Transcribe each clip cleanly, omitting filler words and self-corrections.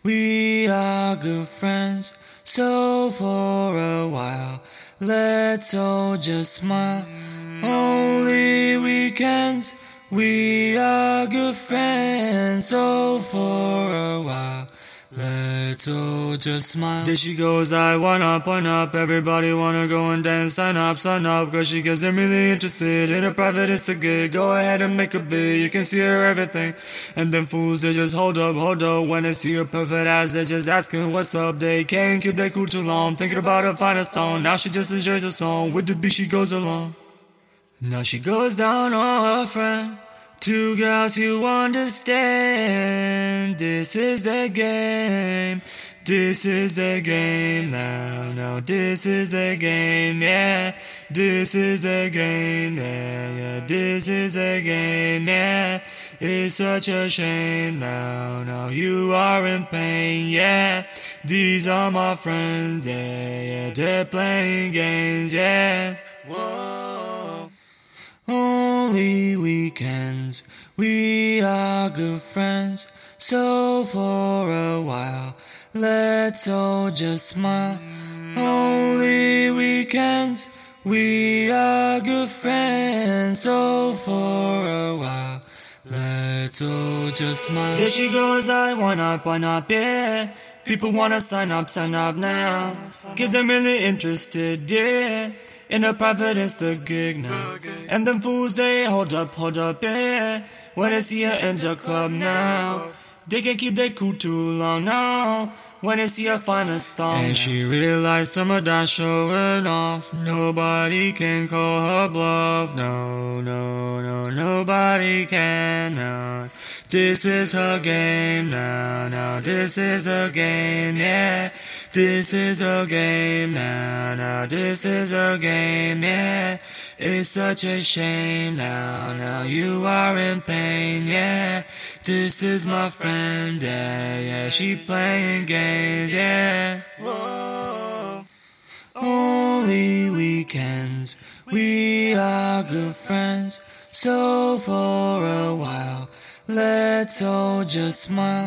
We are good friends, so for a while, let's all just smile. Only weekends, we are good friends, so for a while, let's all just smile. There she goes, I point up, everybody wanna go and dance, sign up, cause she gets them really interested in a private Insta gig. Go ahead and make a bid, you can see her everything. And them fools, they just hold up, when they see her perfect ass, they just asking what's up. They can't keep their cool too long, thinking about her finest stone. Now she just enjoys the song, with the beat she goes along. Now she goes down on her friend, two girls who understand. This is the game, this is the game now, this is the game, yeah. This is the game, yeah, this is the game, yeah. It's such a shame now, you are in pain, yeah. These are my friends, yeah, they're playing games, yeah. Whoa. Only weekends, we are good friends, so for a while, let's all just smile. Only weekends, we are good friends, so for a while, let's all just smile. There she goes, I point up, yeah. People wanna sign up now. Cause they're really interested, yeah. In a private Insta gig now. And them fools, they hold up, yeah. When they see her in the club now, they can't keep their cool too long now. When they see her finest thong, and she realized some of that showing off. Nobody can call her bluff, no, nobody can, no. This is her game now, this is her game, yeah. This is her game now, this is her game, yeah. It's such a shame now, you are in pain, yeah. This is my friend, yeah, she playing games, yeah. Whoa. Only weekends, we are good friends, so for a while, let's all just smile.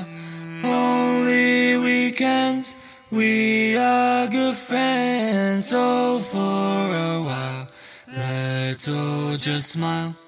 Only weekends, we are good friends, so for a while, let's all just smile.